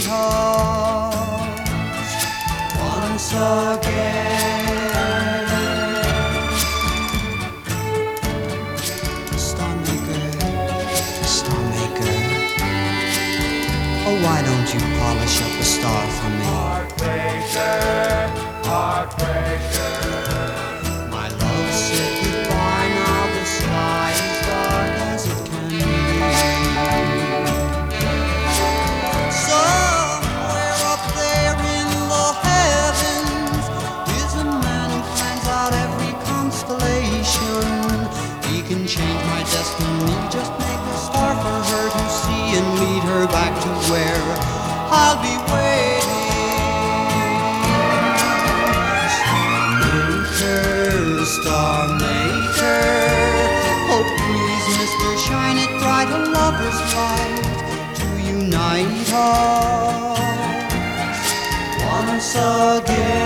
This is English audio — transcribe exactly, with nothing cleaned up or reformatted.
us once again. Star Maker, Star Maker, oh, why don't you polish up a star for me? Heartbreaker, heartbreaker. My love said goodbye, now the sky is dark as it can be. Somewhere up there in the heavens is a man who plans out every constellation. He can change my destiny, just make a star for her to see and lead her back to where I'll be waiting. Star Maker, oh please, mister, shine it bright, a lover's light to unite us once again.